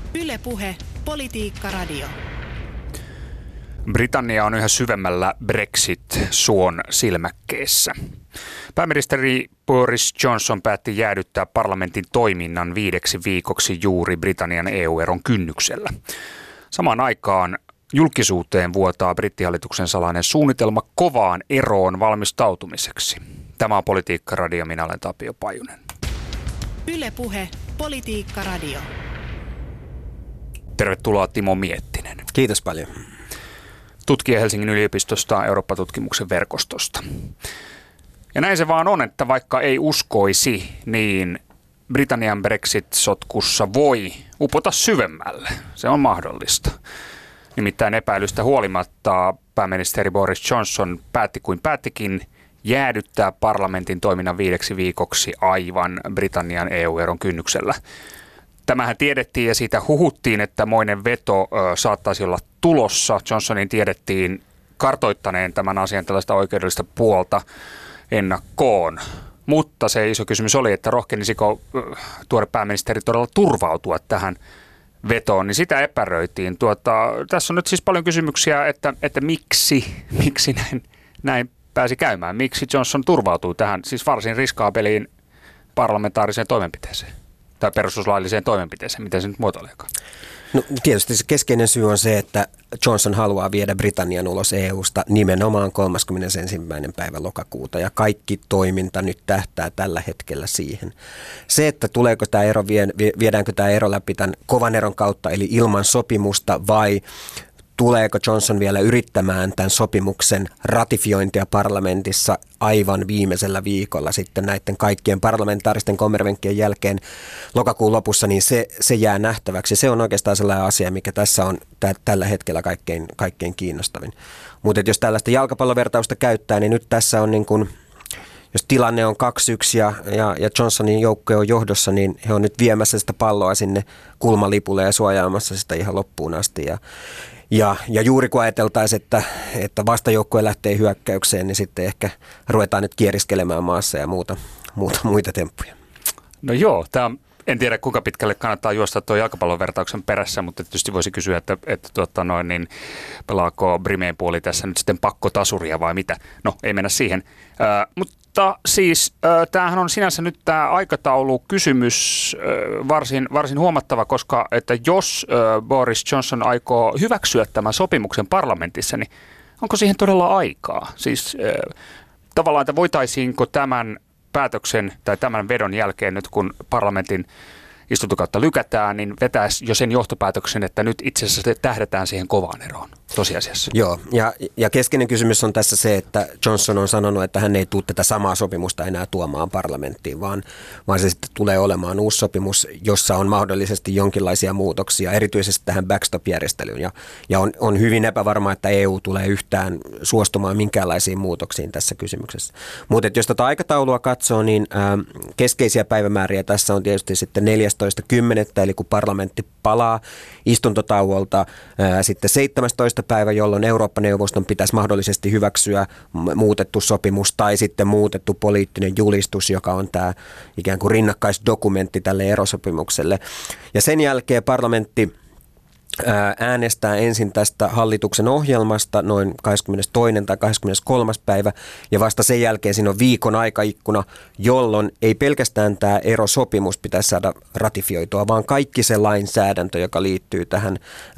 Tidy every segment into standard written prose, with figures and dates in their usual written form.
Yle Puhe, Politiikka Radio. Britannia on yhä syvemmällä Brexit-suon silmäkkeessä. Pääministeri Boris Johnson päätti jäädyttää parlamentin toiminnan 5 viikoksi juuri Britannian EU-eron kynnyksellä. Samaan aikaan julkisuuteen vuotaa brittihallituksen salainen suunnitelma kovaan eroon valmistautumiseksi. Tämä on Politiikka Radio, minä olen Tapio Pajunen. Yle Puhe, Politiikka Radio. Tervetuloa Timo Miettinen. Kiitos paljon. Tutkija Helsingin yliopistosta Eurooppa-tutkimuksen verkostosta. Ja näin se vaan on, että vaikka ei uskoisi, niin Britannian Brexit-sotkussa voi upota syvemmälle. Se on mahdollista. Nimittäin epäilystä huolimatta pääministeri Boris Johnson päätti kuin päättikin jäädyttää parlamentin toiminnan 5 viikoksi aivan Britannian EU-eron kynnyksellä. Tämähän tiedettiin ja siitä huhuttiin, että moinen veto saattaisi olla tulossa. Johnsonin tiedettiin kartoittaneen tämän asian tällaista oikeudellista puolta ennakkoon. Mutta se iso kysymys oli, että rohkenisiko tuore pääministeri todella turvautua tähän vetoon, niin sitä epäröitiin. Tässä on nyt siis paljon kysymyksiä, että miksi näin pääsi käymään. Miksi Johnson turvautui tähän siis varsin riskaapeliin parlamentaariseen toimenpiteeseen tai perustuslailliseen toimenpiteeseen, miten se nyt muotoileekaan? No, tietysti se keskeinen syy on se, että Johnson haluaa viedä Britannian ulos EUsta nimenomaan 31. päivä lokakuuta ja kaikki toiminta nyt tähtää tällä hetkellä siihen. Se, että tuleeko tämä ero, viedäänkö tämä ero läpi tämän kovan eron kautta eli ilman sopimusta vai tuleeko Johnson vielä yrittämään tämän sopimuksen ratifiointia parlamentissa aivan viimeisellä viikolla sitten näiden kaikkien parlamentaaristen kommervenkkien jälkeen lokakuun lopussa, niin se jää nähtäväksi. Se on oikeastaan sellainen asia, mikä tässä on tällä hetkellä kaikkein kiinnostavin. Mutta jos tällaista jalkapallovertausta käyttää, niin nyt tässä on niin kuin, jos tilanne on 2-1 ja Johnsonin joukko on johdossa, niin he on nyt viemässä sitä palloa sinne kulmalipulle ja suojaamassa sitä ihan loppuun asti. Ja juuri kun ajateltaisiin, että vastajoukkue lähtee hyökkäykseen, niin sitten ehkä ruvetaan nyt kieriskelemään maassa ja muita temppuja. No joo, en tiedä kuinka pitkälle kannattaa juosta tuo jalkapallon-vertauksen perässä, mutta tietysti voisi kysyä, että pelaako Brimeen puoli tässä nyt sitten pakkotasuria vai mitä? No, ei mennä siihen. Mutta siis tämähän on sinänsä nyt tämä aikataulukysymys varsin huomattava, koska että jos Boris Johnson aikoo hyväksyä tämän sopimuksen parlamentissa, niin onko siihen todella aikaa? Siis tavallaan, että voitaisiinko tämän päätöksen tai tämän vedon jälkeen nyt kun parlamentin istuntokautta lykätään, niin vetäisi jo sen johtopäätöksen, että nyt itse asiassa tähdätään siihen kovaan eroon tosiasiassa. Joo, ja keskeinen kysymys on tässä se, että Johnson on sanonut, että hän ei tule tätä samaa sopimusta enää tuomaan parlamenttiin, vaan se sitten tulee olemaan uusi sopimus, jossa on mahdollisesti jonkinlaisia muutoksia, erityisesti tähän backstop-järjestelyyn. Ja on hyvin epävarma, että EU tulee yhtään suostumaan minkäänlaisiin muutoksiin tässä kysymyksessä. Mutta jos tätä aikataulua katsoo, niin keskeisiä päivämääriä tässä on tietysti sitten 14.10. eli kun parlamentti palaa istuntotauolta, sitten 17. päivä, jolloin Eurooppa-neuvoston pitäisi mahdollisesti hyväksyä muutettu sopimus tai sitten muutettu poliittinen julistus, joka on tämä ikään kuin rinnakkaisdokumentti tälle erosopimukselle. Ja sen jälkeen parlamentti äänestää ensin tästä hallituksen ohjelmasta noin 22. tai 23. päivä ja vasta sen jälkeen siinä on viikon aikaikkuna, jolloin ei pelkästään tämä erosopimus pitäisi saada ratifioitua, vaan kaikki se lainsäädäntö, joka liittyy tähän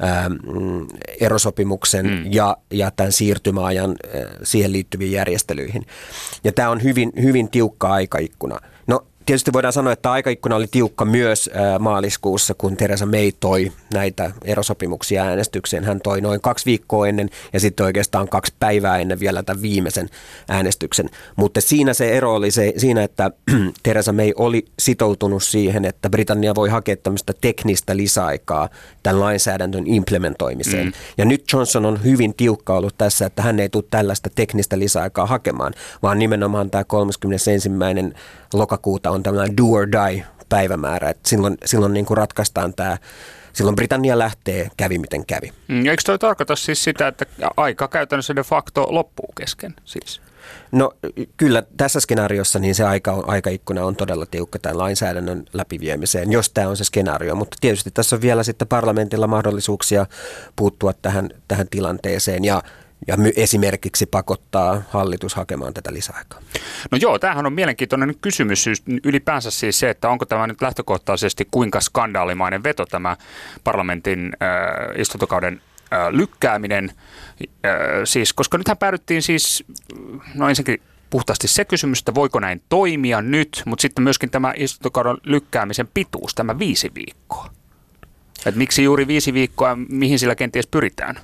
erosopimuksen ja tämän siirtymäajan siihen liittyviin järjestelyihin. Ja tämä on hyvin, hyvin tiukka aikaikkuna. No, tietysti voidaan sanoa, että aikaikkuna oli tiukka myös maaliskuussa, kun Theresa May toi näitä erosopimuksia äänestykseen. Hän toi noin 2 viikkoa ennen ja sitten oikeastaan 2 päivää ennen vielä tämän viimeisen äänestyksen. Mutta siinä se ero oli siinä, että Theresa May oli sitoutunut siihen, että Britannia voi hakea tämmöistä teknistä lisäaikaa tämän lainsäädännön implementoimiseen. Ja nyt Johnson on hyvin tiukka ollut tässä, että hän ei tule tällaista teknistä lisäaikaa hakemaan, vaan nimenomaan tämä 31. lokakuuta on tämmöinen do or die päivämäärä, että silloin niin kuin ratkaistaan tämä, silloin Britannia lähtee, kävi miten kävi. Eikö toi tarkoita siis sitä, että aika käytännössä de facto loppuu kesken siis? No kyllä tässä skenaariossa niin se aikaikkuna on todella tiukka tämän lainsäädännön läpiviemiseen, jos tämä on se skenaario. Mutta tietysti tässä on vielä sitten parlamentilla mahdollisuuksia puuttua tähän tilanteeseen ja esimerkiksi pakottaa hallitus hakemaan tätä lisäaikaa. No joo, tämähän on mielenkiintoinen kysymys ylipäänsä siis se, että onko tämä nyt lähtökohtaisesti kuinka skandaalimainen veto tämä parlamentin istuntokauden lykkääminen, siis, koska nythän päädyttiin siis, no ensinnäkin puhtaasti se kysymys, että voiko näin toimia nyt, mutta sitten myöskin tämä istuntokauden lykkäämisen pituus, tämä 5 viikkoa. Että miksi juuri 5 viikkoa, mihin sillä kenties pyritään?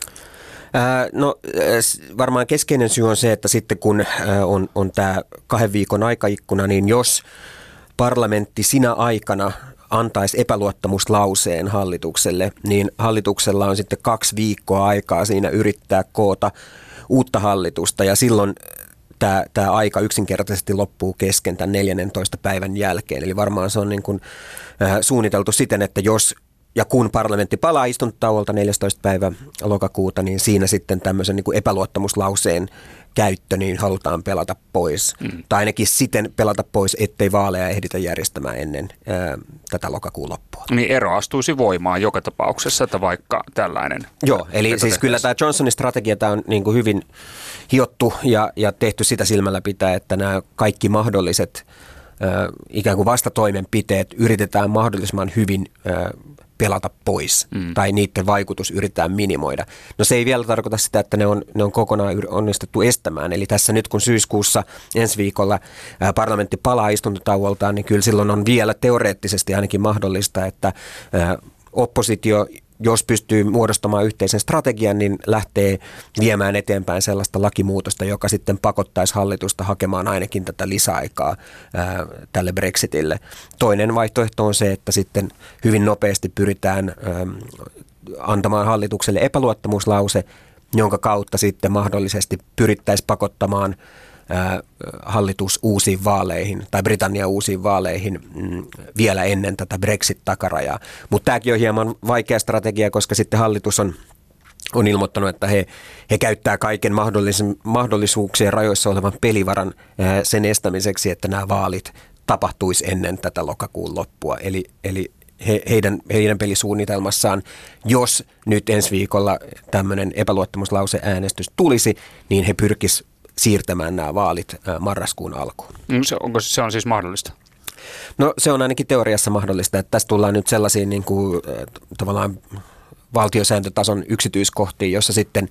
No varmaan keskeinen syy on se, että sitten kun on tämä 2 viikon aikaikkuna, niin jos parlamentti sinä aikana antaisi epäluottamuslauseen hallitukselle, niin hallituksella on sitten 2 viikkoa aikaa siinä yrittää koota uutta hallitusta ja silloin tämä aika yksinkertaisesti loppuu kesken tämän 14. päivän jälkeen. Eli varmaan se on niin kuin suunniteltu siten, että jos ja kun parlamentti palaa istuntotauolta 14. päivä lokakuuta, niin siinä sitten tämmöisen niin kuin epäluottamuslauseen käyttö niin halutaan pelata pois. Tai ainakin siten pelata pois, ettei vaaleja ehditä järjestämään ennen tätä lokakuun loppua. Niin ero astuisi voimaan joka tapauksessa, että vaikka tällainen. Joo, eli siis kyllä tämä Johnsonin strategia tämä on niin kuin hyvin hiottu ja tehty sitä silmällä pitää, että nämä kaikki mahdolliset ikään kuin vastatoimenpiteet yritetään mahdollisimman hyvin pelata pois tai niiden vaikutus yritetään minimoida. No se ei vielä tarkoita sitä, että ne on kokonaan onnistettu estämään. Eli tässä nyt kun syyskuussa ensi viikolla parlamentti palaa istuntotauoltaan, niin kyllä silloin on vielä teoreettisesti ainakin mahdollista, että oppositio, jos pystyy muodostamaan yhteisen strategian, niin lähtee viemään eteenpäin sellaista lakimuutosta, joka sitten pakottaisi hallitusta hakemaan ainakin tätä lisäaikaa tälle Brexitille. Toinen vaihtoehto on se, että sitten hyvin nopeasti pyritään antamaan hallitukselle epäluottamuslause, jonka kautta sitten mahdollisesti pyrittäisiin pakottamaan hallitus uusiin vaaleihin tai Britannia uusiin vaaleihin vielä ennen tätä Brexit-takarajaa. Mutta tämäkin on hieman vaikea strategia, koska sitten hallitus on ilmoittanut, että he käyttää kaiken mahdollisuuksien rajoissa olevan pelivaran sen estämiseksi, että nämä vaalit tapahtuisi ennen tätä lokakuun loppua. Eli heidän pelisuunnitelmassaan, jos nyt ensi viikolla tämmöinen epäluottamuslauseäänestys tulisi, niin he pyrkisivät siirtämään nämä vaalit marraskuun alkuun. Se on siis mahdollista? No se on ainakin teoriassa mahdollista, että tässä tullaan nyt sellaisiin niin kuin, tavallaan valtiosääntötason yksityiskohtiin, jossa sitten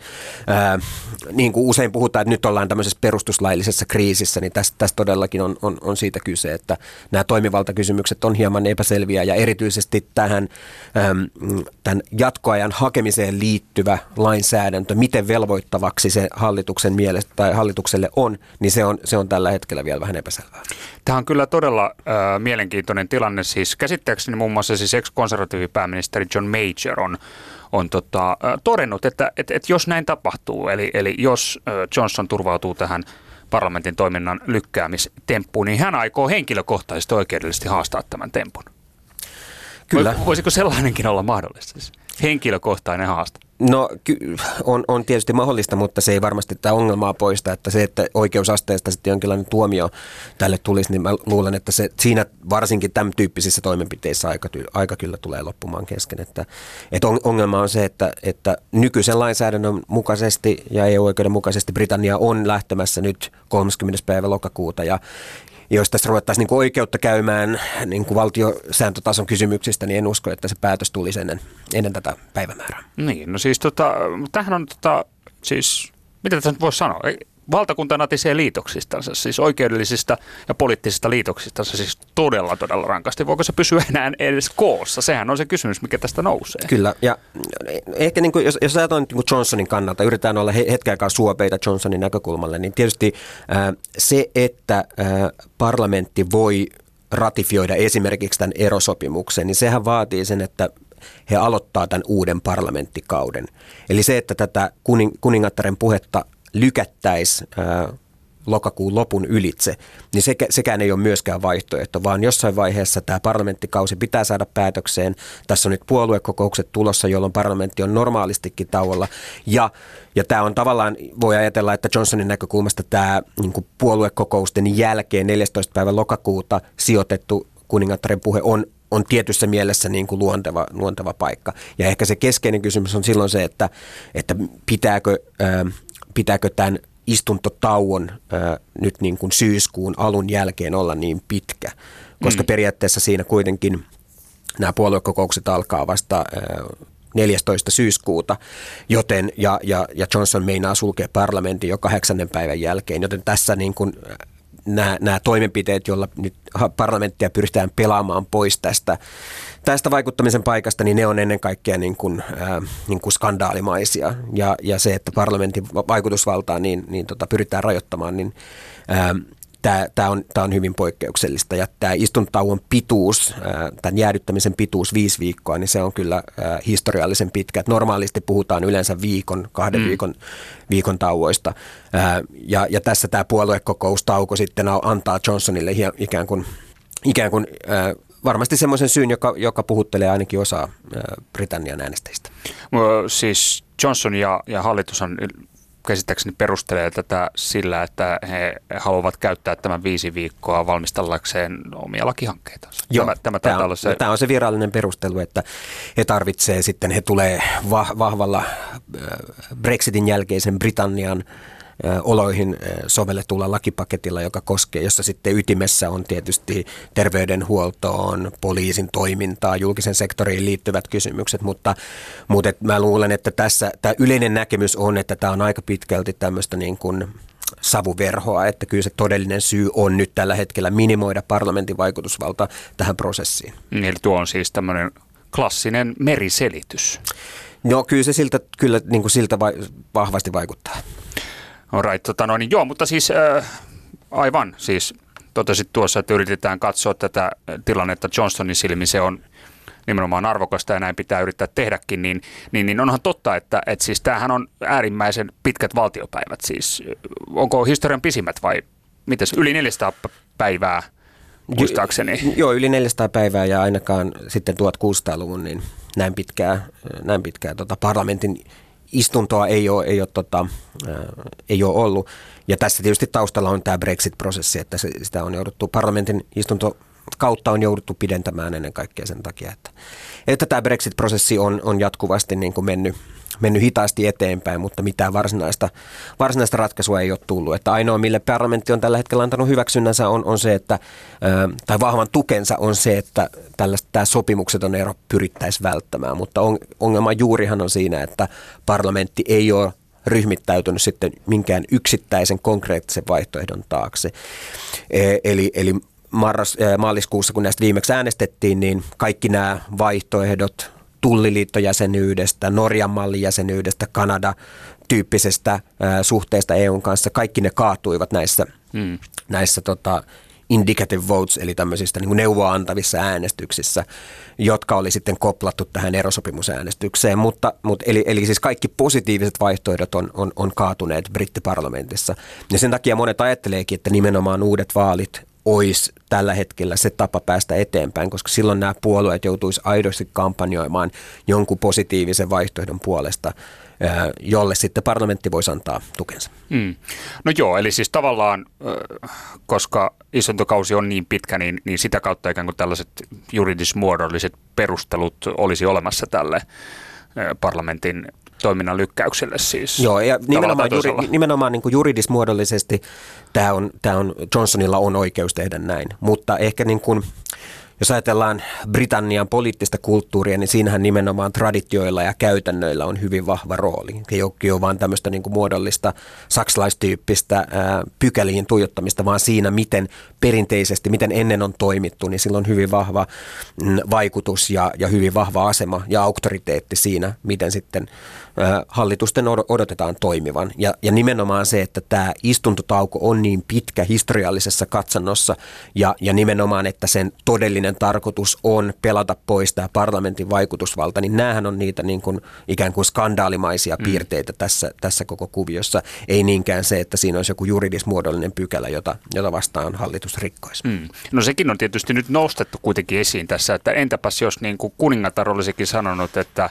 niin kuin usein puhutaan, että nyt ollaan tämmöisessä perustuslaillisessa kriisissä, niin tässä todellakin on siitä kyse, että nämä toimivaltakysymykset on hieman epäselviä ja erityisesti tämän jatkoajan hakemiseen liittyvä lainsäädäntö, miten velvoittavaksi se hallituksen mielestä tai hallitukselle on, niin se on tällä hetkellä vielä vähän epäselvää. Tämä on kyllä todella mielenkiintoinen tilanne. Siis käsittääkseni muun muassa siis ex-konservatiivipääministeri John Major on todennut, että jos näin tapahtuu, eli jos Johnson turvautuu tähän parlamentin toiminnan lykkäämistemppuun, niin hän aikoo henkilökohtaisesti oikeudellisesti haastaa tämän tempun. Kyllä. Voisiko sellainenkin olla mahdollista? Siis henkilökohtainen haaste? No on tietysti mahdollista, mutta se ei varmasti tätä ongelmaa poista, että se, että oikeusasteesta sitten jonkinlainen tuomio tälle tulisi, niin mä luulen, että siinä varsinkin tämän tyyppisissä toimenpiteissä aika kyllä tulee loppumaan kesken. Että ongelma on se, että nykyisen lainsäädännön mukaisesti ja EU-oikeuden mukaisesti Britannia on lähtemässä nyt 30. päivä lokakuuta ja jos tässä ruvettaisiin niin kuin oikeutta käymään niin kuin valtiosääntötason kysymyksistä, niin en usko, että se päätös tulisi ennen tätä päivämäärää. Niin, no siis tämähän on siis, mitä tässä nyt voisi sanoa, valtakunta natisee liitoksistansa, siis oikeudellisista ja poliittisista liitoksistansa, siis todella rankasti. Voiko se pysyä enää edes koossa? Sehän on se kysymys, mikä tästä nousee. Kyllä, ja ehkä niin kuin, jos ajatellaan niin kuin Johnsonin kannalta, yritetään olla hetken aikaa suopeita Johnsonin näkökulmalle, niin tietysti se, että parlamentti voi ratifioida esimerkiksi tämän erosopimuksen, niin sehän vaatii sen, että he aloittaa tämän uuden parlamenttikauden. Eli se, että tätä kuningattaren puhetta lykättäisiin lokakuun lopun ylitse, niin sekään ei ole myöskään vaihtoehto, vaan jossain vaiheessa tämä parlamenttikausi pitää saada päätökseen. Tässä on nyt puoluekokoukset tulossa, jolloin parlamentti on normaalistikin tauolla. Ja tämä on tavallaan, voi ajatella, että Johnsonin näkökulmasta tämä niin kuin puoluekokousten jälkeen 14. päivä lokakuuta sijoitettu kuningattaren puhe on tietyssä mielessä niin kuin luonteva paikka. Ja ehkä se keskeinen kysymys on silloin se, että pitääkö tämän istuntotauon nyt niin kuin syyskuun alun jälkeen olla niin pitkä, koska periaatteessa siinä kuitenkin nämä puoluekokoukset alkaa vasta 14. syyskuuta, joten ja Johnson meinaa sulkea parlamentin jo 8. päivän jälkeen, joten tässä niin kuin nämä toimenpiteet, joilla nyt parlamenttia pyritään pelaamaan pois tästä vaikuttamisen paikasta, niin ne on ennen kaikkea niin kuin skandaalimaisia. Ja se, että parlamentin vaikutusvaltaa pyritään rajoittamaan, niin tämä on hyvin poikkeuksellista. Ja tämä istuntotauon pituus, tämän jäädyttämisen pituus 5 viikkoa, niin se on kyllä historiallisen pitkä. Et normaalisti puhutaan yleensä kahden viikon tauoista. Ja tässä tämä puoluekokoustauko sitten antaa Johnsonille ikään kuin varmasti semmoisen syyn, joka puhuttelee ainakin osaa Britannian äänestäjistä. Siis Johnson ja hallitushan käsittääkseni perustelee tätä sillä, että he haluavat käyttää tämän 5 viikkoa valmistellakseen omia lakihankkeitansa. Joo, tämä on se virallinen perustelu, että he tulee vahvalla Brexitin jälkeisen Britannian oloihin sovelletulla lakipaketilla, jossa sitten ytimessä on tietysti terveydenhuoltoon, poliisin toimintaa, julkisen sektoriin liittyvät kysymykset, mutta mä luulen, että tässä tämä yleinen näkemys on, että tämä on aika pitkälti tämmöistä niin kuin savuverhoa, että kyllä se todellinen syy on nyt tällä hetkellä minimoida parlamentin vaikutusvalta tähän prosessiin. Eli tuo on siis tämmöinen klassinen meriselitys. No kyllä se siltä vahvasti vaikuttaa. Right, joo, mutta siis aivan, siis totesit tuossa, että yritetään katsoa tätä tilannetta Johnsonin silmin, se on nimenomaan arvokasta ja näin pitää yrittää tehdäkin, niin onhan totta, että siis tämähän on äärimmäisen pitkät valtiopäivät, siis onko historian pisimmät vai mites, yli 400 päivää muistaakseni? Joo, yli 400 päivää ja ainakaan sitten 1600-luvun, niin näin pitkää parlamentin istuntoa ei ole ollut. Ja tässä tietysti taustalla on tämä Brexit-prosessi, että sitä on jouduttu, parlamentin istuntokautta on jouduttu pidentämään ennen kaikkea sen takia, että tämä Brexit-prosessi on jatkuvasti niin kuin mennyt hitaasti eteenpäin, mutta mitään varsinaista ratkaisua ei ole tullut. Että ainoa, mille parlamentti on tällä hetkellä antanut hyväksynnänsä, on se, että, tai vahvan tukensa on se, että tämä sopimukseton ero pyrittäisiin välttämään. Mutta ongelma juurihan on siinä, että parlamentti ei ole ryhmittäytynyt sitten minkään yksittäisen konkreettisen vaihtoehdon taakse. Eli maaliskuussa, kun näistä viimeksi äänestettiin, niin kaikki nämä vaihtoehdot tulliliittojäsenyydestä, Norjan mallijäsenyydestä, Kanada-tyyppisestä suhteesta EUn kanssa, kaikki ne kaatuivat näissä indicative votes, eli tämmöisistä niin kuin neuvoa antavissa äänestyksissä, jotka oli sitten koplattu tähän erosopimusäänestykseen. Eli siis kaikki positiiviset vaihtoehdot on kaatuneet brittiparlamentissa. Ja sen takia monet ajatteleekin, että nimenomaan uudet vaalit olisi tällä hetkellä se tapa päästä eteenpäin, koska silloin nämä puolueet joutuisi aidosti kampanjoimaan jonkun positiivisen vaihtoehdon puolesta, jolle sitten parlamentti voisi antaa tukensa. No joo, eli siis tavallaan, koska istuntokausi on niin pitkä, niin sitä kautta ikään kuin tällaiset juridismuodolliset perustelut olisi olemassa tälle parlamentin toiminnan lykkäykselle siis. Joo, ja nimenomaan niin kuin juridismuodollisesti Johnsonilla on oikeus tehdä näin, mutta ehkä niin kuin, jos ajatellaan Britannian poliittista kulttuuria, niin siinähän nimenomaan traditioilla ja käytännöillä on hyvin vahva rooli. Ei ole vain tämmöistä niin kuin muodollista saksalaistyyppistä pykäliin tuijottamista, vaan siinä, miten perinteisesti, miten ennen on toimittu, niin sillä on hyvin vahva vaikutus ja hyvin vahva asema ja auktoriteetti siinä, miten sitten hallitusten odotetaan toimivan. Ja nimenomaan se, että tämä istuntotauko on niin pitkä historiallisessa katsannossa ja nimenomaan, että sen todellinen alkuperäinen tarkoitus on pelata pois tämä parlamentin vaikutusvalta, niin näähän on niitä niin kuin ikään kuin skandaalimaisia piirteitä tässä koko kuviossa. Ei niinkään se, että siinä olisi joku juridismuodollinen pykälä, jota vastaan hallitus rikkoisi. No sekin on tietysti nyt nostettu kuitenkin esiin tässä, että entäpäs jos niin kuin kuningatar olisikin sanonut, että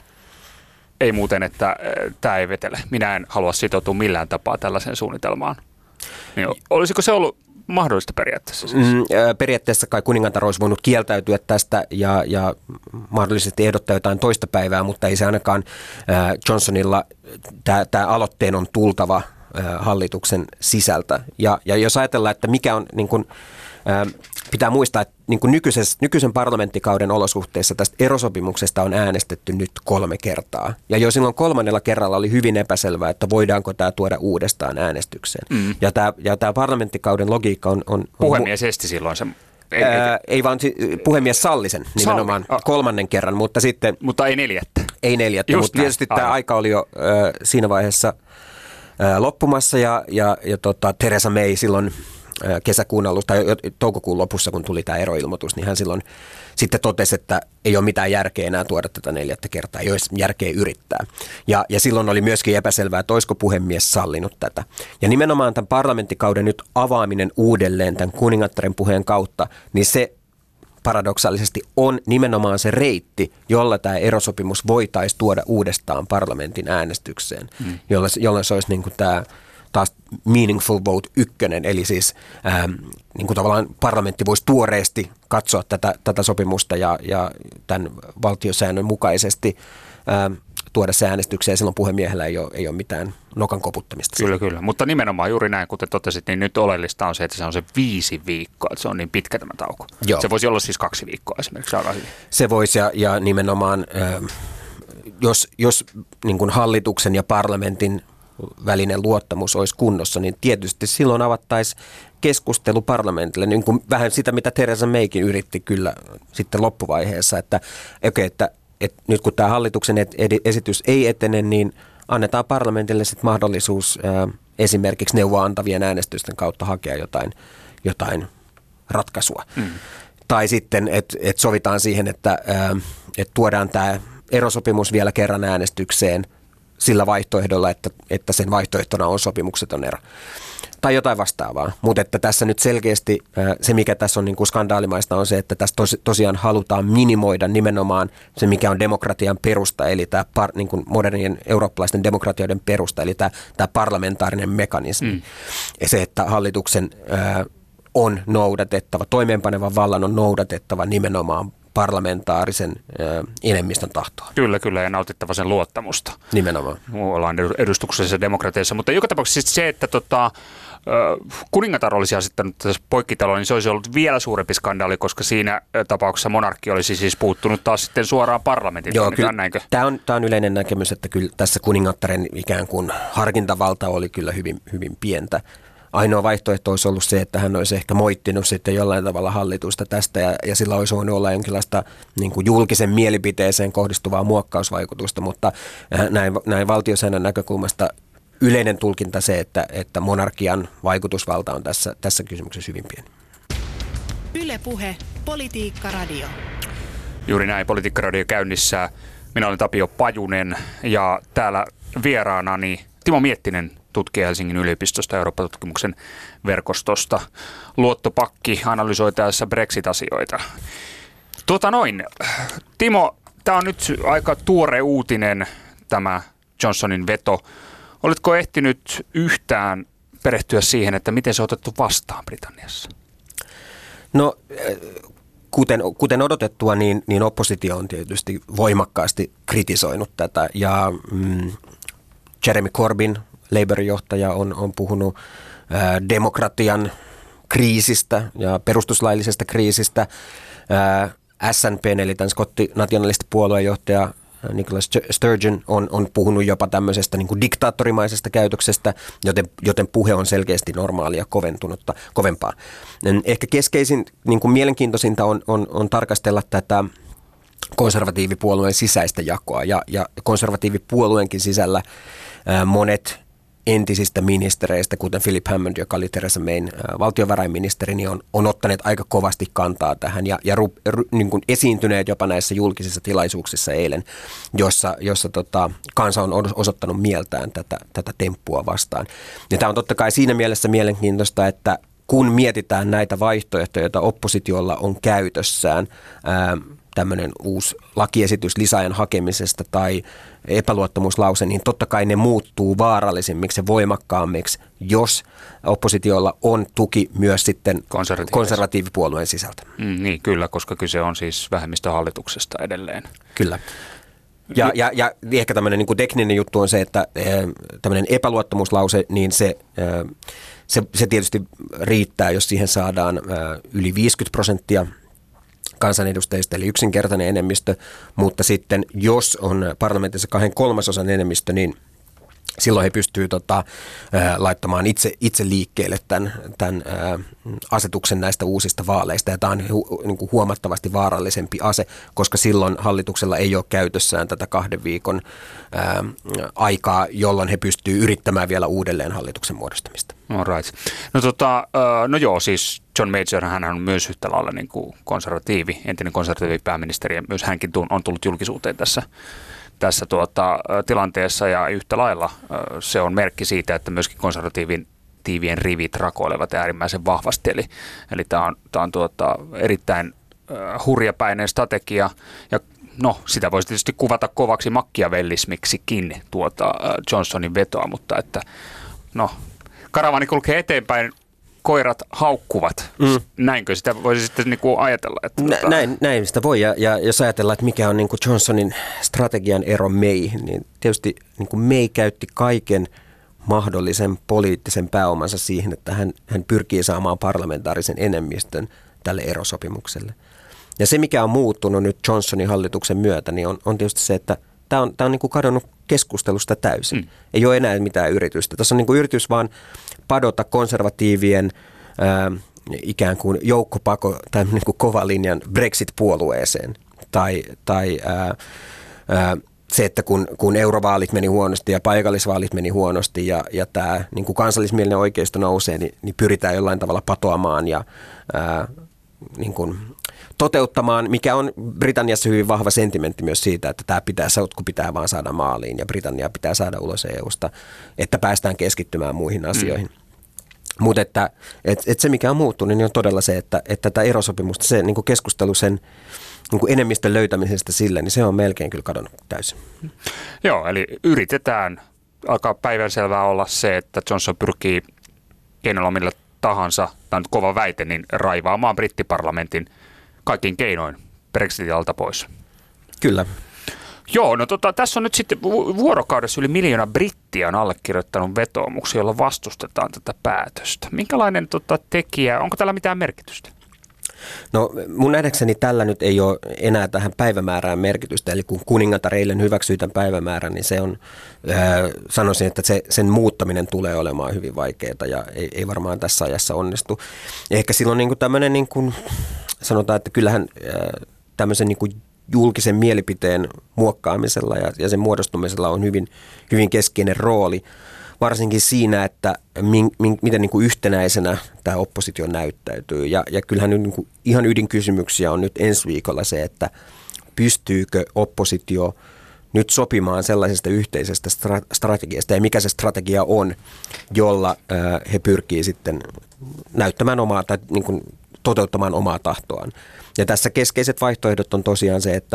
ei muuten, että tämä ei vetele. Minä en halua sitoutua millään tapaa tällaiseen suunnitelmaan. Niin olisiko se ollut mahdollista periaatteessa? Siis? Periaatteessa kai kuningatar olisi voinut kieltäytyä tästä ja mahdollisesti ehdottaa jotain toista päivää, mutta ei se ainakaan Johnsonilla, tämä aloitteen on tultava hallituksen sisältä. Ja jos ajatellaan, että mikä on, niin kuin, pitää muistaa, että niin kuin nykyisen parlamenttikauden olosuhteissa tästä erosopimuksesta on äänestetty nyt 3 kertaa. Ja jo silloin 3. kerralla oli hyvin epäselvää, että voidaanko tämä tuoda uudestaan äänestykseen. Ja tämä parlamenttikauden logiikka on puhemies esti silloin se. Ei vaan puhemies salli sen nimenomaan 3. kerran, mutta sitten. Mutta ei 4. Ei 4, mutta tietysti tämä aika oli jo siinä vaiheessa loppumassa ja Theresa May silloin kesäkuun alussa tai toukokuun lopussa, kun tuli tämä eroilmoitus, niin hän silloin sitten totesi, että ei ole mitään järkeä enää tuoda tätä 4. kertaa, ei olisi järkeä yrittää. Ja silloin oli myöskin epäselvää, että olisiko puhemies sallinut tätä. Ja nimenomaan tämän parlamenttikauden nyt avaaminen uudelleen tämän kuningattaren puheen kautta, niin se paradoksaalisesti on nimenomaan se reitti, jolla tämä erosopimus voitaisiin tuoda uudestaan parlamentin äänestykseen, jolloin se olisi niin kuin tämä taas meaningful vote 1, eli siis niin kuin tavallaan parlamentti voisi tuoreesti katsoa tätä sopimusta ja tämän valtiosäännön mukaisesti tuoda se äänestykseen, ja silloin puhemiehellä ei ole mitään nokan koputtamista. Kyllä, mutta nimenomaan juuri näin, kuten totesit, niin nyt oleellista on se, että se on se 5 viikkoa, että se on niin pitkä tämä tauko. Joo. Se voisi olla siis 2 viikkoa esimerkiksi. Se voisi, ja nimenomaan, jos niin kuin hallituksen ja parlamentin välinen luottamus olisi kunnossa, niin tietysti silloin avattaisiin keskustelu parlamentille, niin kuin vähän sitä, mitä Theresa Maykin yritti kyllä sitten loppuvaiheessa, että nyt kun tämä hallituksen esitys ei etene, niin annetaan parlamentille sitten mahdollisuus esimerkiksi neuvoa antavien äänestysten kautta hakea jotain ratkaisua. Tai sitten, että sovitaan siihen, että tuodaan tämä erosopimus vielä kerran äänestykseen sillä vaihtoehdolla, että sen vaihtoehtona on sopimukseton ero. Tai jotain vastaavaa. Mutta että tässä nyt selkeästi se, mikä tässä on niin kuin skandaalimaista, on se, että tässä tosiaan halutaan minimoida nimenomaan se, mikä on demokratian perusta, eli tämä niin kuin modernien eurooppalaisten demokratioiden perusta, eli tämä parlamentaarinen mekanismi. Ja se, että hallituksen on noudatettava, toimeenpanevan vallan on noudatettava nimenomaan parlamentaarisen enemmistön tahtoa. Kyllä, ja nautittava sen luottamusta. Nimenomaan. Ollaan edustuksellisessa demokratiassa, mutta joka tapauksessa se, että kuningatar olisi asettanut tässä poikkitaloon, niin se olisi ollut vielä suurempi skandaali, koska siinä tapauksessa monarkki olisi siis puuttunut taas sitten suoraan parlamentin. Joo, kyllä. Tämä on yleinen näkemys, että kyllä tässä kuningattaren ikään kuin harkintavalta oli kyllä hyvin, hyvin pientä. Ainoa vaihtoehto olisi ollut se, että hän olisi ehkä moittinut sitten jollain tavalla hallitusta tästä ja sillä olisi voinut olla jonkinlaista niin kuin julkisen mielipiteeseen kohdistuvaa muokkausvaikutusta, mutta näin valtiosäännön näkökulmasta yleinen tulkinta se, että monarkian vaikutusvalta on tässä kysymyksessä hyvin pieni. Yle Puhe, Politiikka Radio. Juuri näin, Politiikka Radio käynnissä. Minä olen Tapio Pajunen ja täällä vieraanani Timo Miettinen, tutkija Helsingin yliopistosta Eurooppa-tutkimuksen verkostosta. Luottopakki analysoi tässä Brexit-asioita. Timo, tämä on nyt aika tuore uutinen, tämä Johnsonin veto. Oletko ehtinyt yhtään perehtyä siihen, että miten se on otettu vastaan Britanniassa? No, kuten odotettua, niin oppositio on tietysti voimakkaasti kritisoinut tätä ja Jeremy Corbyn, Labour-johtaja, on puhunut demokratian kriisistä ja perustuslaillisesta kriisistä. SNP:n eli tämän skottinationalistipuolueen johtaja Nicola Sturgeon on puhunut jopa tämmöisestä niin kuin diktaattorimaisesta käytöksestä, joten puhe on selkeästi normaalia kovempaa. Ehkä keskeisin, niin kuin mielenkiintoisinta on tarkastella tätä konservatiivipuolueen sisäistä jakoa ja konservatiivipuolueenkin sisällä monet entisistä ministereistä, kuten Philip Hammond, joka oli Theresa Mayn valtiovarainministeri, niin on ottaneet aika kovasti kantaa tähän ja niin kuin esiintyneet jopa näissä julkisissa tilaisuuksissa eilen, jossa kansa on osoittanut mieltään tätä temppua vastaan. Ja tämä on totta kai siinä mielessä mielenkiintoista, että kun mietitään näitä vaihtoehtoja, joita oppositiolla on käytössään, tämmöinen uusi lakiesitys lisäajan hakemisesta tai epäluottamuslause, niin totta kai ne muuttuu vaarallisemmiksi ja voimakkaammiksi, jos oppositiolla on tuki myös sitten konservatiivipuolueen sisältä. Niin, kyllä, koska kyse on siis vähemmistöhallituksesta edelleen. Kyllä. Ja ehkä tämmöinen niin kuin tekninen juttu on se, että tämmöinen epäluottamuslause, niin se tietysti riittää, jos siihen saadaan yli 50% kansanedustajista, eli yksinkertainen enemmistö, mutta sitten jos on parlamentissa 2/3 enemmistö, niin silloin he pystyy laittamaan itse liikkeelle tämän asetuksen näistä uusista vaaleista. Ja tämä on niin kuin huomattavasti vaarallisempi ase, koska silloin hallituksella ei ole käytössään tätä 2 viikon aikaa, jolloin he pystyy yrittämään vielä uudelleen hallituksen muodostamista. All right. No joo, siis John Major, hän on myös yhtä lailla niin kuin entinen konservatiivi pääministeri, ja myös hänkin on tullut julkisuuteen tässä tilanteessa, ja yhtä lailla se on merkki siitä, että myöskin konservatiivien rivit rakoilevat äärimmäisen vahvasti. Eli tämä on erittäin hurjapäinen strategia, ja no, sitä voisi tietysti kuvata kovaksi makkiavellismiksikin Johnsonin vetoa, mutta että no, karavani kulkee eteenpäin, koirat haukkuvat. Näinkö sitä voisi sitten niin kuin ajatella? Että näin sitä voi. Ja jos ajatellaan, että mikä on niin kuin Johnsonin strategian ero Mayhin, niin tietysti niin kuin May käytti kaiken mahdollisen poliittisen pääomansa siihen, että hän pyrkii saamaan parlamentaarisen enemmistön tälle erosopimukselle. Ja se, mikä on muuttunut nyt Johnsonin hallituksen myötä, niin on tietysti se, että tämä on niin kuin kadonnut keskustelusta täysin. Ei ole enää mitään yritystä. Tässä on niin kuin yritys vaan padota konservatiivien ikään kuin joukkopako tai niin kuin kova linjan Brexit-puolueeseen. Tai se, että kun eurovaalit meni huonosti ja paikallisvaalit meni huonosti ja tämä niin kuin kansallismielinen oikeisto nousee, niin pyritään jollain tavalla patoamaan ja niin kuin toteuttamaan, mikä on Britanniassa hyvin vahva sentimentti myös siitä, että tämä sotku pitää vaan saada maaliin ja Britannia pitää saada ulos EUsta, että päästään keskittymään muihin asioihin. Mutta että se, mikä on muuttunut, niin on todella se, että tätä erosopimusta, se niin kuin keskustelu sen niin kuin enemmistön löytämisestä sille, niin se on melkein kyllä kadonnut täysin. Joo, eli yritetään, alkaa päivänselvää olla se, että Johnson pyrkii keinoilla millä tahansa, tämä on nyt kova väite, niin raivaamaan brittiparlamentin kaikin keinoin Brexitin alta pois. Kyllä. Joo, no tässä on nyt sitten vuorokaudessa yli 1 miljoona brittiä on allekirjoittanut vetoomuksia, jolla vastustetaan tätä päätöstä. Minkälainen tekijä, onko tällä mitään merkitystä? No mun nähdäkseni tällä nyt ei ole enää tähän päivämäärään merkitystä, eli kun kuningatar eilen hyväksyi tämän päivämäärän, niin se on, sanoisin, että sen muuttaminen tulee olemaan hyvin vaikeaa ja ei varmaan tässä ajassa onnistu. Ehkä silloin niin kuin tämmöinen, niin kuin, sanotaan, että kyllähän tämmöisen niin kuin julkisen mielipiteen muokkaamisella ja sen muodostumisella on hyvin, hyvin keskeinen rooli, varsinkin siinä, että miten niin kuin yhtenäisenä tämä oppositio näyttäytyy. Ja kyllähän nyt niin kuin ihan ydinkysymyksiä on nyt ensi viikolla se, että pystyykö oppositio nyt sopimaan sellaisesta yhteisestä strategiasta ja mikä se strategia on, jolla he pyrkii sitten näyttämään omaa tai niin kuin toteuttamaan omaa tahtoaan. Ja tässä keskeiset vaihtoehdot on tosiaan se, että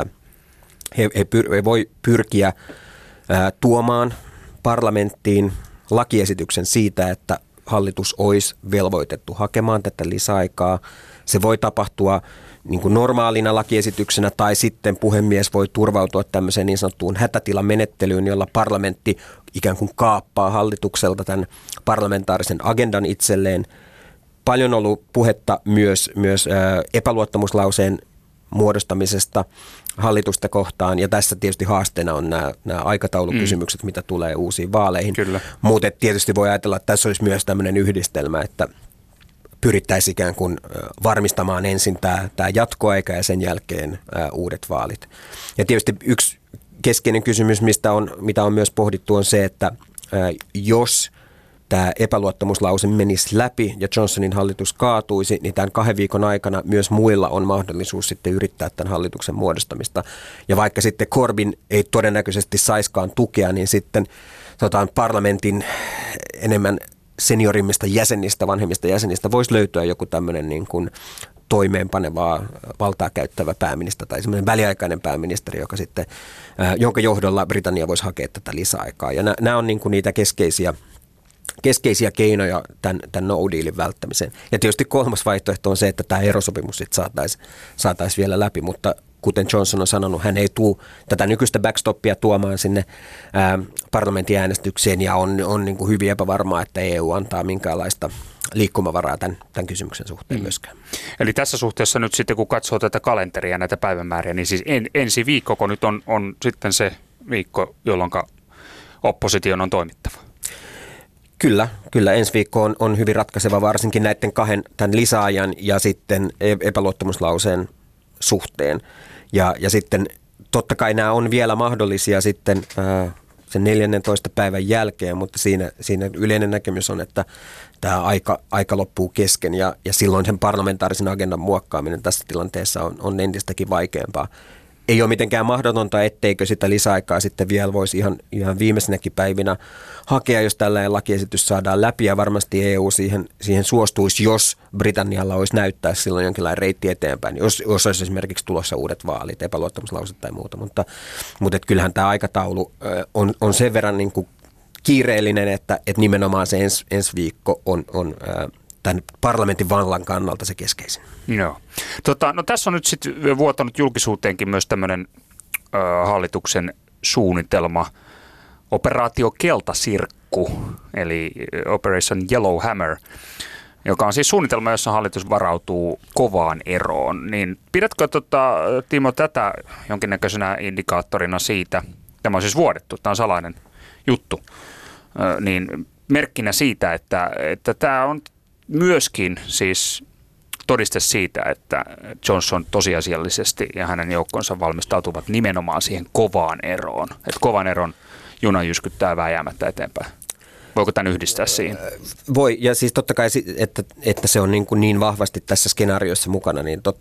he voi pyrkiä tuomaan parlamenttiin lakiesityksen siitä, että hallitus olisi velvoitettu hakemaan tätä lisäaikaa. Se voi tapahtua niin kuin normaalina lakiesityksenä tai sitten puhemies voi turvautua tämmöiseen niin sanottuun hätätilamenettelyyn, jolla parlamentti ikään kuin kaappaa hallitukselta tämän parlamentaarisen agendan itselleen. Paljon on ollut puhetta myös epäluottamuslauseen muodostamisesta hallitusta kohtaan, ja tässä tietysti haasteena on nämä aikataulukysymykset, mitä tulee uusiin vaaleihin. Mutta tietysti voi ajatella, että tässä olisi myös tämmöinen yhdistelmä, että pyrittäisiin ikään kuin varmistamaan ensin tämä jatkoaika ja sen jälkeen uudet vaalit. Ja tietysti yksi keskeinen kysymys, mitä on myös pohdittu, on se, että jos tämä epäluottamuslause menisi läpi ja Johnsonin hallitus kaatuisi, niin tämän 2 viikon aikana myös muilla on mahdollisuus sitten yrittää tämän hallituksen muodostamista. Ja vaikka sitten Corbyn ei todennäköisesti saiskaan tukea, niin sitten parlamentin enemmän seniorimmista jäsenistä, vanhemmista jäsenistä voisi löytyä joku tämmöinen niin kuin toimeenpanevaa valtaa käyttävä pääministeri tai semmoinen väliaikainen pääministeri, jonka johdolla Britannia voisi hakea tätä lisäaikaa. Ja nämä on niin kuin niitä keskeisiä keinoja tämän no-dealin välttämiseen. Ja tietysti 3. vaihtoehto on se, että tämä erosopimus sitten saataisiin vielä läpi, mutta kuten Johnson on sanonut, hän ei tule tätä nykyistä backstoppia tuomaan sinne parlamentin äänestykseen ja on niin kuin hyvin epävarmaa, että EU antaa minkäänlaista liikkumavaraa tämän kysymyksen suhteen myöskään. Eli tässä suhteessa nyt sitten, kun katsoo tätä kalenteria ja näitä päivämääriä, niin siis ensi viikko nyt on sitten se viikko, jolloin opposition on toimittava. Kyllä ensi viikko on hyvin ratkaiseva varsinkin näiden 2 tämän lisäajan ja sitten epäluottamuslauseen suhteen. Ja sitten totta kai nämä on vielä mahdollisia sitten sen 14. päivän jälkeen, mutta siinä yleinen näkemys on, että tämä aika loppuu kesken ja silloin sen parlamentaarisen agendan muokkaaminen tässä tilanteessa on entistäkin vaikeampaa. Ei ole mitenkään mahdotonta, etteikö sitä lisäaikaa sitten vielä voisi ihan viimeisenäkin päivinä hakea, jos tällainen lakiesitys saadaan läpi ja varmasti EU siihen suostuisi, jos Britannialla olisi näyttää silloin jonkinlainen reitti eteenpäin, jos olisi esimerkiksi tulossa uudet vaalit, epäluottamuslauset tai muuta, mutta kyllähän tämä aikataulu on sen verran niin kuin kiireellinen, että nimenomaan se ensi viikko on tämän parlamentin vallan kannalta se keskeisin. Joo. No tässä on nyt sitten vuotanut julkisuuteenkin myös tämmöinen hallituksen suunnitelma, operaatio Keltasirkku, eli Operation Yellowhammer, joka on siis suunnitelma, jossa hallitus varautuu kovaan eroon. Niin pidätkö Timo tätä jonkinnäköisenä indikaattorina siitä, tämä on siis vuodettu, tämä on salainen juttu, niin merkkinä siitä, että tämä on myöskin siis todiste siitä, että Johnson tosiasiallisesti ja hänen joukkonsa valmistautuvat nimenomaan siihen kovaan eroon. Että kovan eron juna jyskyttää vääjäämättä eteenpäin. Voiko tämän yhdistää siihen? Voi, ja siis totta kai, että se on niin vahvasti tässä skenaariossa mukana, niin totta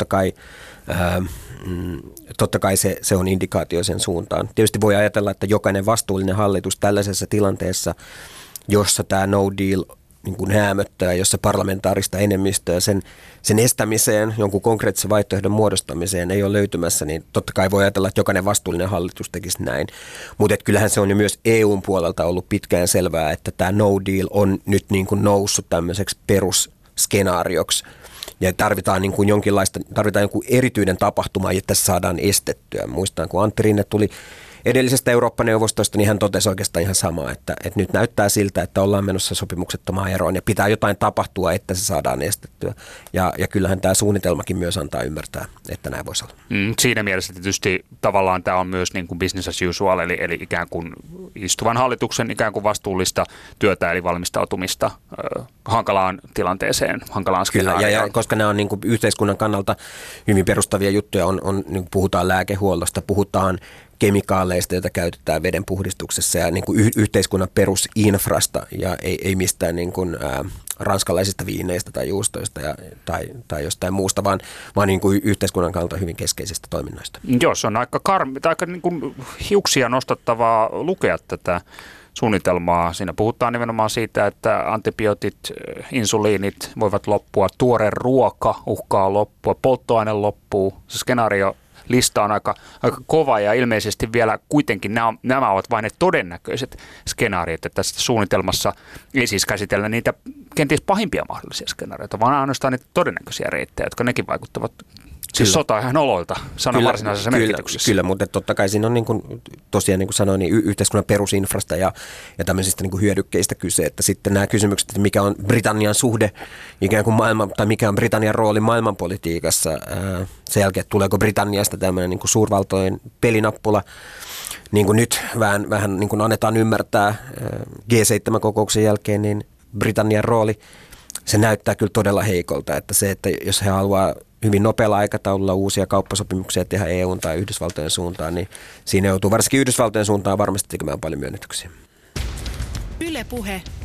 kai se on indikaatio sen suuntaan. Tietysti voi ajatella, että jokainen vastuullinen hallitus tällaisessa tilanteessa, jossa tämä no deal niin kuin häämöttää, jossa parlamentaarista enemmistöä sen estämiseen, jonkun konkreettisen vaihtoehdon muodostamiseen ei ole löytymässä, niin totta kai voi ajatella, että jokainen vastuullinen hallitus tekisi näin. Mutta kyllähän se on jo myös EUn puolelta ollut pitkään selvää, että tämä no deal on nyt niin kuin noussut tämmöiseksi perusskenaarioksi. Ja tarvitaan niin kuin jonkun erityinen tapahtuma, että se saadaan estettyä. Muistan, kun Antti Rinne tuli edellisestä Eurooppa-neuvostosta, niin hän totesi oikeastaan ihan samaa, että nyt näyttää siltä, että ollaan menossa sopimuksettomaan eroon ja pitää jotain tapahtua, että se saadaan estettyä. Ja kyllähän tämä suunnitelmakin myös antaa ymmärtää, että näin voisi olla. Siinä mielessä tietysti tavallaan tämä on myös niin kuin business as usual, eli ikään kuin istuvan hallituksen ikään kuin vastuullista työtä, eli valmistautumista hankalaan tilanteeseen, hankalaan skenaarioon. Ja koska nämä on niin kuin yhteiskunnan kannalta hyvin perustavia juttuja, niin kuin puhutaan lääkehuollosta, puhutaan kemikaaleista, joita käytetään veden puhdistuksessa ja niin kuin yhteiskunnan perusinfrasta ja ei mistään niin kuin, ranskalaisista viineistä tai juustoista tai jostain muusta, vaan niin kuin yhteiskunnan kannalta hyvin keskeisistä toiminnoista. Joo, se on aika niin kuin hiuksia nostattavaa lukea tätä suunnitelmaa. Siinä puhutaan nimenomaan siitä, että antibiootit, insuliinit voivat loppua, tuore ruoka uhkaa loppua, polttoaine loppuu, se skenaario lista on aika kova ja ilmeisesti vielä kuitenkin nämä ovat vain ne todennäköiset skenaariot, että tässä suunnitelmassa ei siis käsitellä niitä kenties pahimpia mahdollisia skenaarioita, vaan ainoastaan niitä todennäköisiä reittejä, jotka nekin vaikuttavat siis sota ihan oloilta sanan varsinaisessa merkityksessä. Kyllä, mutta totta kai siinä on niin kuin, tosiaan niin kuin sanoin, niin yhteiskunnan perusinfrasta ja tämmöisistä niin kuin hyödykkeistä kyse, että sitten nämä kysymykset, että mikä on Britannian suhde ikään kuin tai mikä on Britannian rooli maailmanpolitiikassa, sen jälkeen, että tuleeko Britanniasta tämmöinen niin kuin suurvaltojen pelinappula, niin kuin nyt vähän niin kuin annetaan ymmärtää G7-kokouksen jälkeen, niin Britannian rooli, se näyttää kyllä todella heikolta, että se, että jos he haluaa hyvin nopealla aikataululla uusia kauppasopimuksia tehdä EUn tai Yhdysvaltojen suuntaan, niin siinä joutuu varsinkin Yhdysvaltojen suuntaan varmasti tekemään paljon myönnytyksiä. Yle Puhe,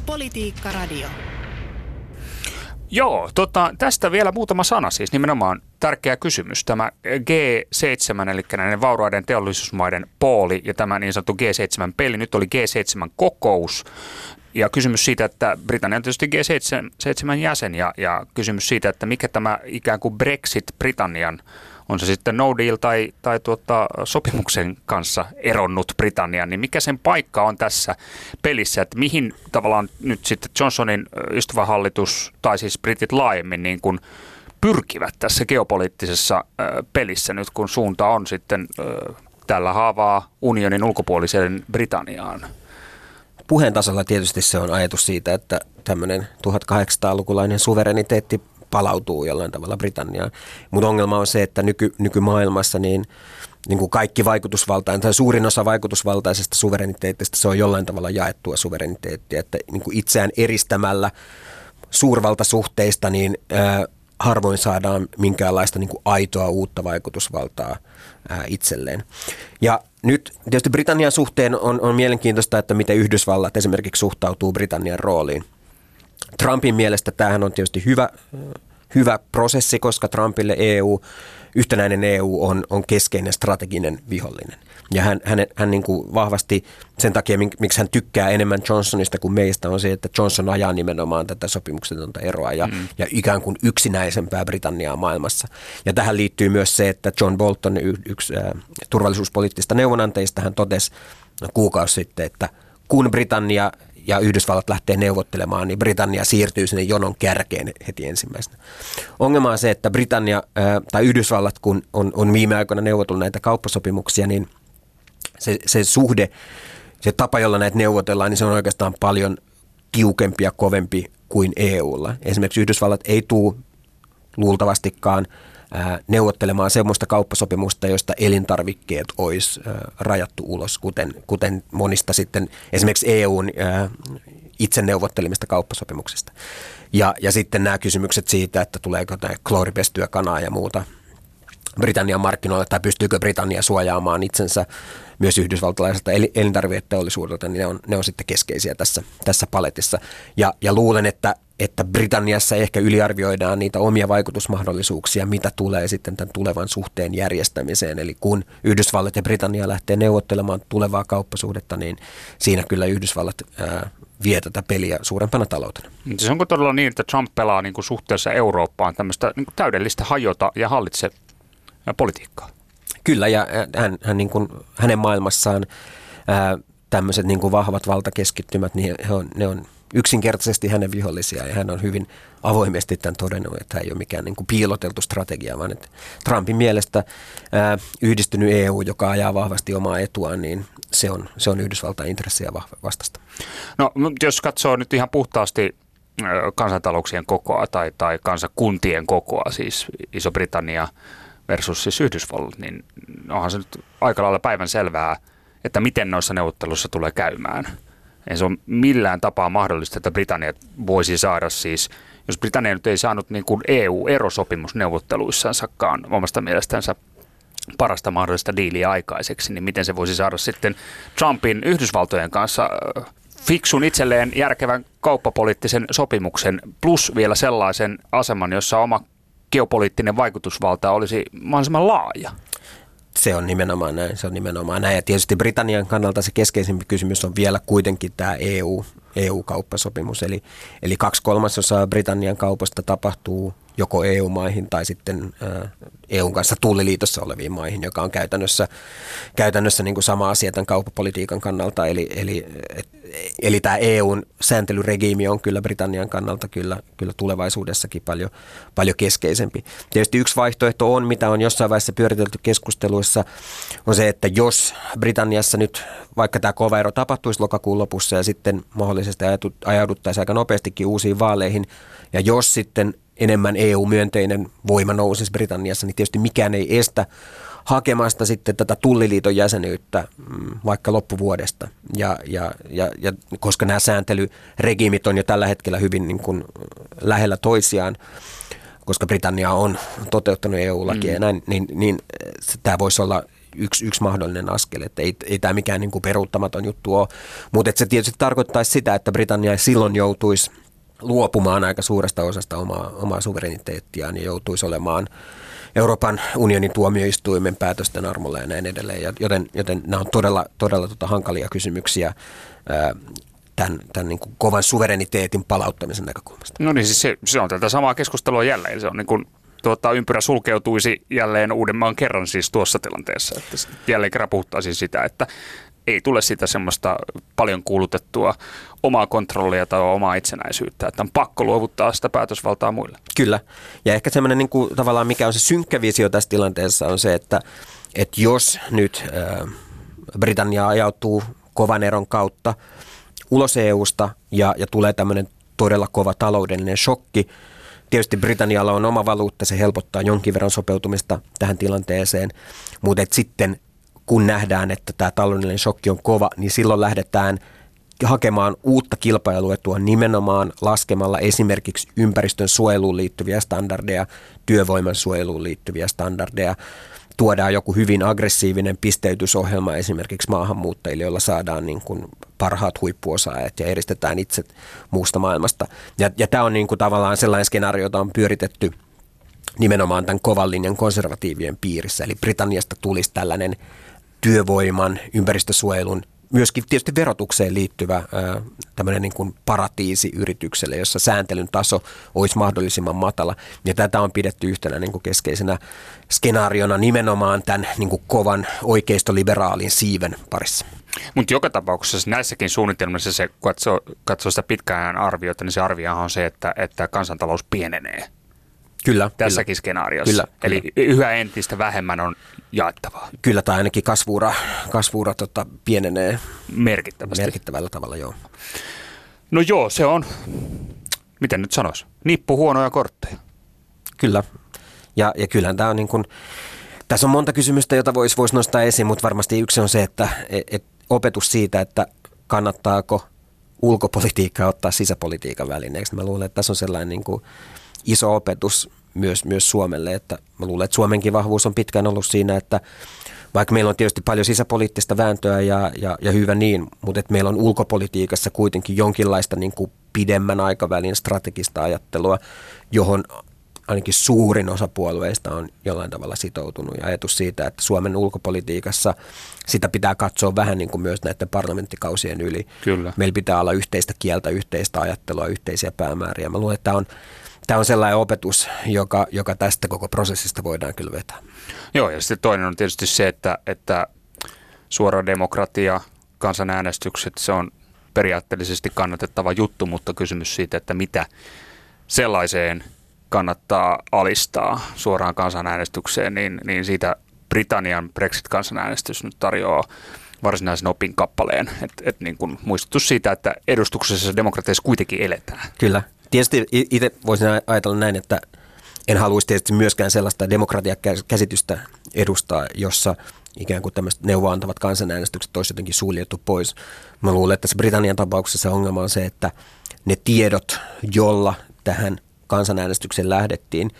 Politiikka Radio. Joo, tästä vielä muutama sana, siis nimenomaan tärkeä kysymys. Tämä G7, eli näiden vauraiden teollisuusmaiden pooli ja tämä niin sanottu G7-peli, nyt oli G7-kokous. Ja kysymys siitä, että Britannia on tietysti G7 jäsen ja kysymys siitä, että mikä tämä ikään kuin Brexit Britannian, on se sitten no deal tai sopimuksen kanssa eronnut Britannian, niin mikä sen paikka on tässä pelissä, että mihin tavallaan nyt sitten Johnsonin ystävähallitus tai siis britit laajemmin niin kuin pyrkivät tässä geopoliittisessa pelissä nyt, kun suunta on sitten tällä haavaa unionin ulkopuoliseen Britanniaan. Puheen tasolla tietysti se on ajatus siitä, että tämmöinen 1800-lukulainen suvereniteetti palautuu jollain tavalla Britanniaan. Mutta ongelma on se, että nykymaailmassa niin kuin kaikki vaikutusvaltainen tai suurin osa vaikutusvaltaisesta suvereniteetista se on jollain tavalla jaettua suvereniteettia. Että niin kuin itseään eristämällä suurvaltasuhteista niin harvoin saadaan minkäänlaista niin kuin aitoa uutta vaikutusvaltaa itselleen. Ja nyt tietysti Britannian suhteen on mielenkiintoista, että miten Yhdysvallat esimerkiksi suhtautuu Britannian rooliin. Trumpin mielestä tämähän on tietysti hyvä prosessi, koska Trumpille yhtenäinen EU on keskeinen strateginen vihollinen. Ja hän niin kuin vahvasti sen takia, miksi hän tykkää enemmän Johnsonista kuin meistä, on se, että Johnson ajaa nimenomaan tätä sopimuksetonta eroa ja ikään kuin yksinäisempää Britanniaa maailmassa. Ja tähän liittyy myös se, että John Bolton, yksi turvallisuuspoliittista neuvonantajista, hän totesi kuukausi sitten, että kun Britannia ja Yhdysvallat lähtee neuvottelemaan, niin Britannia siirtyy sinne jonon kärkeen heti ensimmäisenä. Ongelma on se, että Britannia tai Yhdysvallat, kun on viime aikoina neuvotellut näitä kauppasopimuksia, niin se suhde, se tapa, jolla näitä neuvotellaan, niin se on oikeastaan paljon tiukempi ja kovempi kuin EUlla. Esimerkiksi Yhdysvallat ei tule luultavastikaan neuvottelemaan semmoista kauppasopimusta, josta elintarvikkeet olisi rajattu ulos, kuten monista sitten esimerkiksi EUn itse neuvottelemista kauppasopimuksista. Ja sitten nämä kysymykset siitä, että tuleeko tämä klooripestyä kanaa ja muuta Britannian markkinoille, tai pystyykö Britannia suojaamaan itsensä myös yhdysvaltalaiselta elintarviketeollisuudelta, niin ne on sitten keskeisiä tässä paletissa. Ja luulen, että Britanniassa ehkä yliarvioidaan niitä omia vaikutusmahdollisuuksia, mitä tulee sitten tämän tulevan suhteen järjestämiseen. Eli kun Yhdysvallat ja Britannia lähtee neuvottelemaan tulevaa kauppasuhdetta, niin siinä kyllä Yhdysvallat vie tätä peliä suurempana taloutena. Se onko todella niin, että Trump pelaa niin kuin suhteessa Eurooppaan tämmöistä niin kuin täydellistä hajota ja hallitse politiikkaa? Kyllä, ja hän niin kuin, hänen maailmassaan tämmöiset niin kuin vahvat valtakeskittymät, niin ne on yksinkertaisesti hänen vihollisia, ja hän on hyvin avoimesti tämän todennut, että hän ei ole mikään niin kuin piiloteltu strategia, vaan että Trumpin mielestä yhdistynyt EU, joka ajaa vahvasti omaa etuaan, niin se on Yhdysvaltain intressiä vastasta. No, jos katsoo nyt ihan puhtaasti kansantalouksien kokoa tai kansakuntien kokoa, siis Iso-Britannia versus siis Yhdysvallat, niin onhan se nyt aika lailla päivän selvää, että miten noissa neuvotteluissa tulee käymään. Ei se ole millään tapaa mahdollista, että Britannia voisi saada siis, jos Britannia nyt ei saanut niin kuin EU-erosopimusneuvotteluissaansakaan omasta mielestänsä parasta mahdollista diiliä aikaiseksi, niin miten se voisi saada sitten Trumpin Yhdysvaltojen kanssa fiksun itselleen järkevän kauppapoliittisen sopimuksen plus vielä sellaisen aseman, jossa oma geopoliittinen vaikutusvalta olisi mahdollisimman laaja. Se on nimenomaan näin. Ja tietysti Britannian kannalta se keskeisempi kysymys on vielä kuitenkin tämä EU-kauppasopimus. Eli 2/3 Britannian kaupasta tapahtuu joko EU-maihin tai sitten EUn kanssa tulliliitossa oleviin maihin, joka on käytännössä niin kuin sama asia tämän kauppapolitiikan kannalta. Eli tämä EUn sääntelyregiimi on kyllä Britannian kannalta kyllä tulevaisuudessakin paljon keskeisempi. Tietysti yksi vaihtoehto on, mitä on jossain vaiheessa pyöritelty keskusteluissa, on se, että jos Britanniassa nyt vaikka tämä kova ero tapahtuisi lokakuun lopussa ja sitten mahdollisesti ajauduttaisiin aika nopeastikin uusiin vaaleihin, ja jos sitten enemmän EU-myönteinen voima nousisi Britanniassa, niin tietysti mikään ei estä hakemasta sitten tätä tulliliiton jäsenyyttä vaikka loppuvuodesta. Ja koska nämä sääntelyregiimit on jo tällä hetkellä hyvin niin kuin lähellä toisiaan, koska Britannia on toteuttanut EU-lakia ja näin, niin tämä voisi olla yksi mahdollinen askel, että ei tämä mikään niin kuin peruuttamaton juttu ole, mutta se tietysti tarkoittaisi sitä, että Britannia silloin joutuisi luopumaan aika suuresta osasta omaa suvereniteettiaan ja joutuisi olemaan Euroopan unionin tuomioistuimen päätösten armolla ja näin edelleen, joten nämä on todella hankalia kysymyksiä tämän niin kuin kovan suvereniteetin palauttamisen näkökulmasta. No niin, siis se on tätä samaa keskustelua jälleen. Se on niin kuin ympyrä sulkeutuisi jälleen uudemman kerran siis tuossa tilanteessa. Että jälleen kerran puhuttaisiin sitä, että ei tule sitä semmoista paljon kuulutettua omaa kontrollia tai omaa itsenäisyyttä, että on pakko luovuttaa sitä päätösvaltaa muille. Kyllä. Ja ehkä semmoinen niin kuin, tavallaan mikä on se synkkä visio tässä tilanteessa on se, että jos nyt Britannia ajautuu kovan eron kautta ulos EUsta ja tulee tämmöinen todella kova taloudellinen shokki. Tietysti Britannialla on oma valuutta, se helpottaa jonkin verran sopeutumista tähän tilanteeseen, mutta sitten kun nähdään, että tämä taloudellinen shokki on kova, niin silloin lähdetään hakemaan uutta kilpailuetua nimenomaan laskemalla esimerkiksi ympäristön suojeluun liittyviä standardeja, työvoiman suojeluun liittyviä standardeja. Tuodaan joku hyvin aggressiivinen pisteytysohjelma esimerkiksi maahanmuuttajille, jolla saadaan niin kuin parhaat huippuosaajat ja eristetään itse muusta maailmasta. Ja tämä on niin kuin tavallaan sellainen skenaario, jota on pyöritetty nimenomaan tämän kovan linjan konservatiivien piirissä. Eli Britanniasta tulisi tällainen työvoiman, ympäristösuojelun, myöskin tietysti verotukseen liittyvä tämmöinen niin kuin paratiisi yritykselle, jossa sääntelyn taso olisi mahdollisimman matala. Ja tätä on pidetty yhtenä niin kuin keskeisenä skenaariona nimenomaan tämän niin kuin kovan oikeistoliberaalin siiven parissa. Mutta joka tapauksessa näissäkin suunnitelmissa se, kun katsoo sitä pitkään arviota, niin se arviohan on se, että kansantalous pienenee. Kyllä. Tässäkin skenaariossa. Kyllä. Eli yhä entistä vähemmän on jaettavaa. Kyllä, tai ainakin kasvuura pienenee merkittävällä tavalla, joo. No joo, se on, miten nyt sanoisi, nippu huonoja kortteja. Kyllä, ja kyllähän tämä on niin kuin, tässä on monta kysymystä, jota voisi nostaa esiin, mutta varmasti yksi on se, että opetus siitä, että kannattaako ulkopolitiikkaa ottaa sisäpolitiikan välineeksi. Mä luulen, että tässä on sellainen niin kuin iso opetus myös Suomelle, että mä luulen, että Suomenkin vahvuus on pitkään ollut siinä, että vaikka meillä on tietysti paljon sisäpoliittista vääntöä ja hyvä niin, mutta että meillä on ulkopolitiikassa kuitenkin jonkinlaista niin kuin pidemmän aikavälin strategista ajattelua, johon ainakin suurin osa puolueista on jollain tavalla sitoutunut. Ja ajatus siitä, että Suomen ulkopolitiikassa sitä pitää katsoa vähän niin kuin myös näiden parlamenttikausien yli. Kyllä. Meillä pitää olla yhteistä kieltä, yhteistä ajattelua, yhteisiä päämääriä. Mä luulen, että tämä on sellainen opetus, joka tästä koko prosessista voidaan kyllä vetää. Joo, ja sitten toinen on tietysti se, että suora demokratia, kansanäänestykset, se on periaatteellisesti kannatettava juttu, mutta kysymys siitä, että mitä sellaiseen kannattaa alistaa suoraan kansanäänestykseen, niin siitä Britannian Brexit-kansanäänestys nyt tarjoaa varsinaisen opin kappaleen. Et niin kuin muistutus siitä, että edustuksellisessa demokratiassa kuitenkin eletään. Kyllä. Tietysti itse voisin ajatella näin, että en haluaisi tietysti myöskään sellaista demokratiakäsitystä edustaa, jossa ikään kuin tämmöiset neuvoantavat kansanäänestykset olisi jotenkin suljettu pois. Mä luulen, että tässä Britannian tapauksessa ongelma on se, että ne tiedot, jolla tähän kansanäänestykseen lähdettiin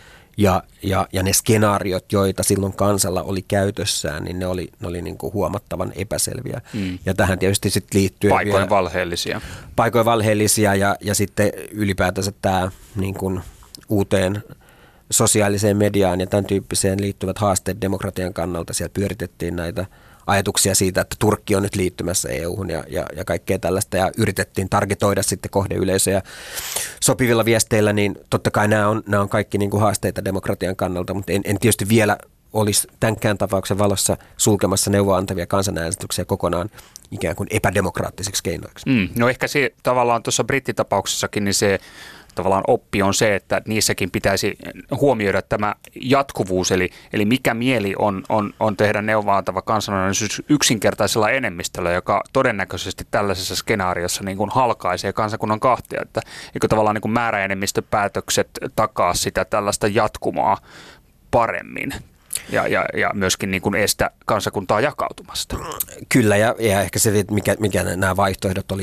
ja ne skenaariot, joita silloin kansalla oli käytössään, niin ne oli niin kuin huomattavan epäselviä. Ja tähän tietysti sitten liittyy paikoin valheellisia. Paikoin valheellisia ja sitten ylipäätänsä tämä niin kuin uuteen sosiaaliseen mediaan ja tämän tyyppiseen liittyvät haasteet demokratian kannalta. Siellä pyöritettiin näitä ajatuksia siitä, että Turkki on nyt liittymässä EU:hun ja kaikkea tällaista, ja yritettiin targetoida sitten kohdeyleisöjä sopivilla viesteillä, niin totta kai nämä on kaikki niin kuin haasteita demokratian kannalta, mutta en tietysti vielä olisi tämänkään tapauksen valossa sulkemassa neuvoa antavia kansanäänestyksiä kokonaan ikään kuin epädemokraattisiksi keinoiksi. No ehkä se tavallaan tuossa brittitapauksessakin, niin se tavallaan oppi on se, että niissäkin pitäisi huomioida tämä jatkuvuus, eli mikä mieli on tehdä neuvoa-antava kansanäänestys yksinkertaisella enemmistöllä, joka todennäköisesti tällaisessa skenaariossa niin kuin halkaisee kansakunnan kahtia, että eikö tavallaan niin kuin määräenemmistöpäätökset takaa sitä tällaista jatkumoa paremmin ja myöskin niin kuin estä kansakuntaa jakautumasta. Kyllä, ja ehkä se, mikä nämä vaihtoehdot oli ihan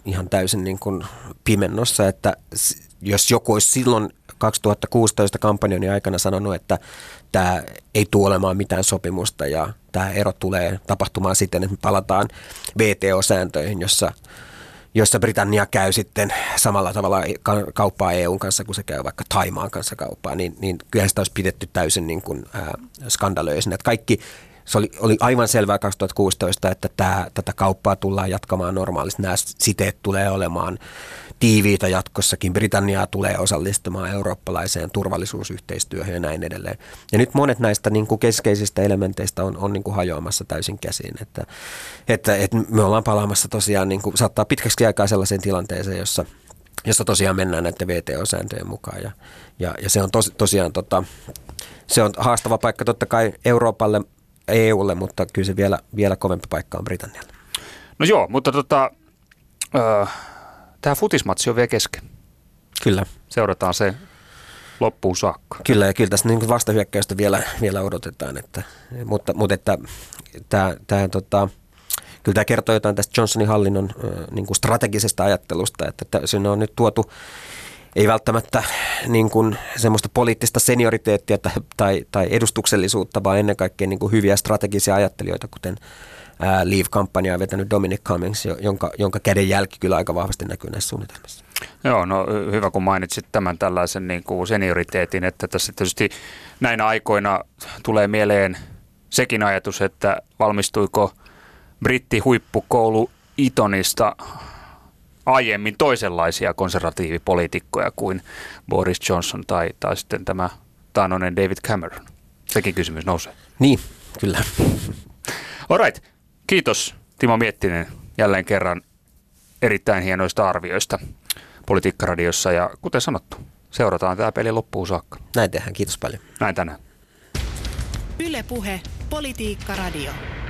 ihan täysin niin kuin pimennossa, että jos joku olisi silloin 2016 kampanjoinnin aikana sanonut, että tämä ei tule olemaan mitään sopimusta ja tämä ero tulee tapahtumaan siten, että me palataan WTO-sääntöihin, jossa Britannia käy sitten samalla tavalla kauppaa EUn kanssa, kun se käy vaikka Thaimaan kanssa kauppaa, niin kyllähän sitä olisi pidetty täysin niin kuin, skandalöisinä. Että kaikki, se oli aivan selvää 2016, että tätä kauppaa tullaan jatkamaan normaalisti. Nämä siteet tulee olemaan tiiviitä jatkossakin. Britannia tulee osallistumaan eurooppalaiseen turvallisuusyhteistyöhön ja näin edelleen. Ja nyt monet näistä niin kuin keskeisistä elementeistä on niin kuin hajoamassa täysin käsiin. Että me ollaan palaamassa tosiaan, niin kuin, saattaa pitkäksi aikaa sellaiseen tilanteeseen, jossa tosiaan mennään näiden VTO-sääntöjen mukaan. Ja se on tosiaan se on haastava paikka totta kai Euroopalle, EUlle, mutta kyllä se vielä kovempi paikka on Britannialle. No joo, mutta tämä futismatsi on vielä kesken. Kyllä. Seurataan se loppuun saakka. Kyllä, ja kyllä tässä niin vastahyökkäystä vielä odotetaan. Mutta että kyllä tämä kertoo jotain tästä Johnsonin hallinnon niin kuin strategisesta ajattelusta, että sinne on nyt tuotu ei välttämättä niin kuin semmoista poliittista senioriteettia tai edustuksellisuutta, vaan ennen kaikkea niin kuin hyviä strategisia ajattelijoita, kuten Leave-kampanjaa vetänyt Dominic Cummings, jonka kädenjälki kyllä aika vahvasti näkyy näissä suunnitelmissa. Joo, no hyvä kun mainitsit tämän tällaisen niin kuin senioriteetin, että tässä tietysti näinä aikoina tulee mieleen sekin ajatus, että valmistuiko brittihuippukoulu Etonista aiemmin toisenlaisia konservatiivipoliitikkoja kuin Boris Johnson tai sitten tämä taannoinen David Cameron. Sekin kysymys nousee. Niin, kyllä. All right. Kiitos Timo Miettinen jälleen kerran erittäin hienoista arvioista Politiikka-radiossa ja kuten sanottu, seurataan tämä peli loppuun saakka. Näin tehdään, kiitos paljon. Näin tänään. Yle Puhe, Politiikka-radio.